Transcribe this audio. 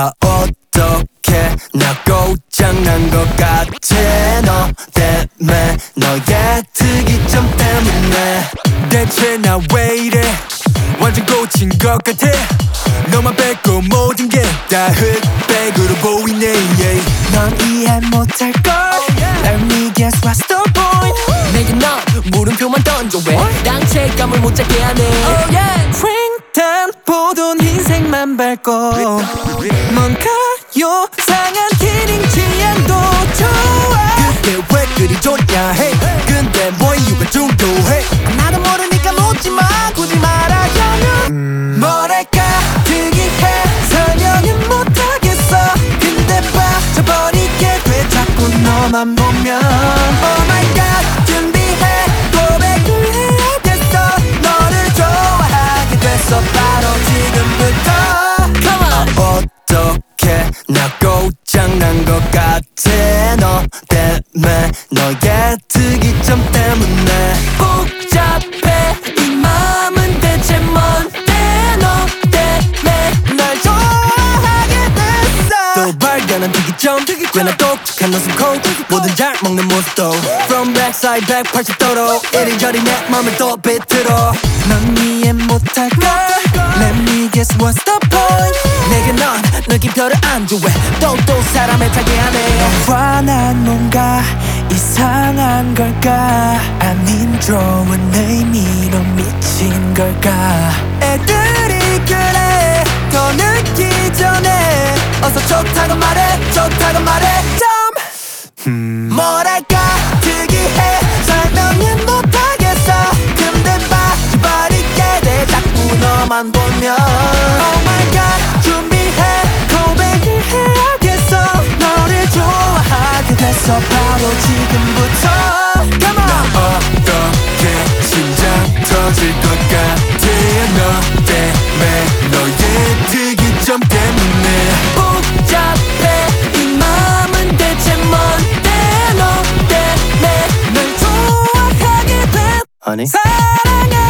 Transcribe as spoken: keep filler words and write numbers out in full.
아 어떡해 나 고장난 것 같아 너 때문에 너의 특이점 때문에 대체 나 왜 이래 완전 고친 것 같아 너만 뺏고 모든 게 다 흑백으로 보이네 yeah. 넌 이해 못할걸 Let me guess what's the point 내게 넌 물음표만 던져 왜 당체감을 못 잡게 하네 oh, yeah. 횡단 보던 흰색만 밟고 뭔가 요상한 키링 취향도 좋아 그게 왜 그리 좋냐 해 근데 뭐 이유가 중요해 나도 모르니까 묻지마 굳이 말하자면 음... 뭐랄까 특이해 설명은 못하겠어 근데 빠져버리게 돼 자꾸 너만 보면 Oh my god 준비해 고백을 해야겠어 너를 좋아하게 됐어 바로 지금부터 Come on 어떡해 나 고장난 것 같아 너 때문에 너의 특이점 때문에 복잡해 이 마음은 대체 뭔데 너 때문에 날 좋아하게 됐어 또 발견한 특이점 꽤나 독특한 웃음 코 뭐든 잘 먹는 모습도 From backside 백팔십 도로 이리저리 내 맘을 또 비틀어 넌 이해 못할걸 Let me guess what's the point 내게 넌 느낌표를 안 좋아해 또또 사람을 타게 하네 화난 뭔가 이상한 걸까 아님 좋은 의미로 미친 걸까 애들이 그래 더 늦기 전에 어서 좋다고 말해 좋다고 말해 좀 뭐랄까 특이해 설명은 못하겠어 근데 빠져버리게 돼 자꾸 너만 보면 Oh my god 준비해 고백을 해야겠어 너를 좋아하게 됐어 바로 지금부터 Come on 어떻게 심장 터질 것 같아 너 때문에 너의 특이점 때문에 복잡해 이 마음은 대체 뭔데 너 때문에 널 좋아하게 된 아니 사랑해